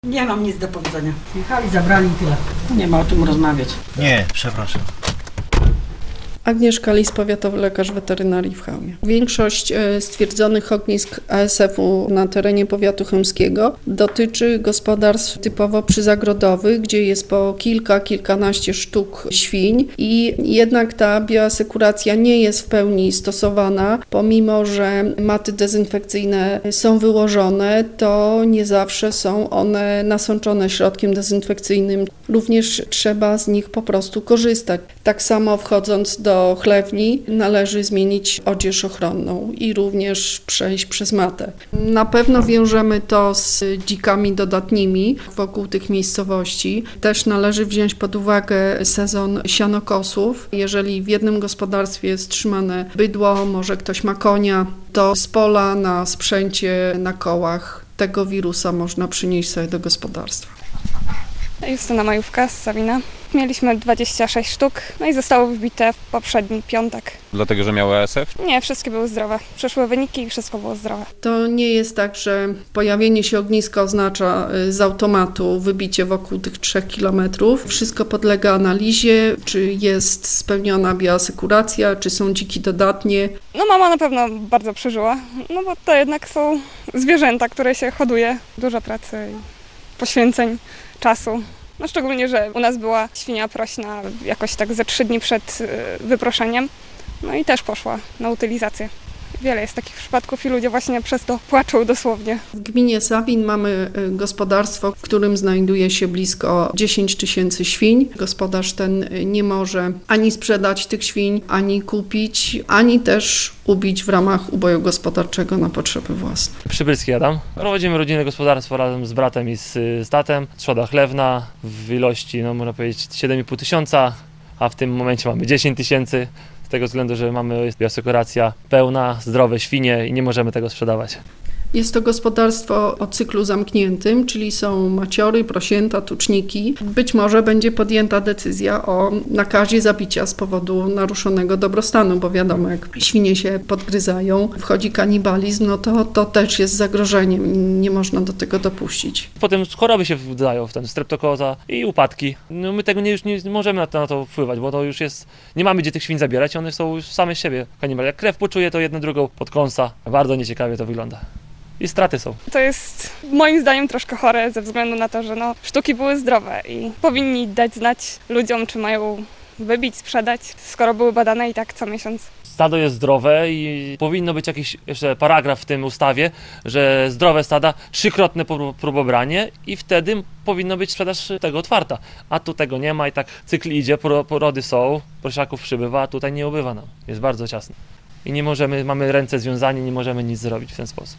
Nie mam nic do powiedzenia. Jechali, zabrali i tyle. Nie ma o czym rozmawiać. Nie, przepraszam. Agnieszka Lis, powiatowy lekarz weterynarii w Chełmie. Większość stwierdzonych ognisk ASF-u na terenie powiatu chełmskiego dotyczy gospodarstw typowo przyzagrodowych, gdzie jest po kilkanaście sztuk świń i jednak ta bioasekuracja nie jest w pełni stosowana. Pomimo że maty dezynfekcyjne są wyłożone, to nie zawsze są one nasączone środkiem dezynfekcyjnym. Również trzeba z nich po prostu korzystać. Tak samo wchodząc do chlewni należy zmienić odzież ochronną i również przejść przez matę. Na pewno wiążemy to z dzikami dodatnimi wokół tych miejscowości. Też należy wziąć pod uwagę sezon sianokosów. Jeżeli w jednym gospodarstwie jest trzymane bydło, może ktoś ma konia, to z pola na sprzęcie, na kołach tego wirusa można przynieść sobie do gospodarstwa. Justyna Majówka z Sawina. Mieliśmy 26 sztuk, no i zostało wybite w poprzedni piątek. Dlatego, że miały ASF? Nie, wszystkie były zdrowe. Przeszły wyniki i wszystko było zdrowe. To nie jest tak, że pojawienie się ogniska oznacza z automatu wybicie wokół tych 3 kilometrów. Wszystko podlega analizie, czy jest spełniona bioasekuracja, czy są dziki dodatnie. No mama na pewno bardzo przeżyła, no bo to jednak są zwierzęta, które się hoduje. Dużo pracy i poświęceń, czasu. No szczególnie, że u nas była świnia prośna jakoś tak ze 3 dni przed wyproszeniem. No i też poszła na utylizację. Wiele jest takich przypadków i ludzie właśnie przez to płaczą dosłownie. W gminie Sawin mamy gospodarstwo, w którym znajduje się blisko 10 tysięcy świń. Gospodarz ten nie może ani sprzedać tych świń, ani kupić, ani też ubić w ramach uboju gospodarczego na potrzeby własne. Przybylski Adam. Prowadzimy rodzinne gospodarstwo razem z bratem i z tatem. Trzoda chlewna w ilości, no można powiedzieć, 7,5 tysiąca, a w tym momencie mamy 10 tysięcy. Z tego względu, że mamy bioasekuracja pełna, zdrowe świnie i nie możemy tego sprzedawać. Jest to gospodarstwo o cyklu zamkniętym, czyli są maciory, prosięta, tuczniki. Być może będzie podjęta decyzja o nakazie zabicia z powodu naruszonego dobrostanu, bo wiadomo, jak świnie się podgryzają, wchodzi kanibalizm, no to też jest zagrożeniem. Nie można do tego dopuścić. Potem choroby się wydają, w ten streptokoza i upadki. No my tego już nie możemy na to wpływać, bo to już jest, nie mamy gdzie tych świń zabierać, one są już same z siebie kanibale. Jak krew poczuje, to jedno drugą podkąsa. Bardzo nieciekawie to wygląda. I straty są. To jest moim zdaniem troszkę chore ze względu na to, że no, sztuki były zdrowe i powinni dać znać ludziom, czy mają wybić, sprzedać, skoro były badane i tak co miesiąc. Stado jest zdrowe i powinno być jakiś jeszcze paragraf w tym ustawie, że zdrowe stada, 3-krotne próbobranie i wtedy powinno być sprzedaż tego otwarta. A tu tego nie ma i tak cykl idzie, porody są, prosiaków przybywa, a tutaj nie ubywa nam. Jest bardzo ciasno. I nie możemy, mamy ręce związane, nie możemy nic zrobić w ten sposób.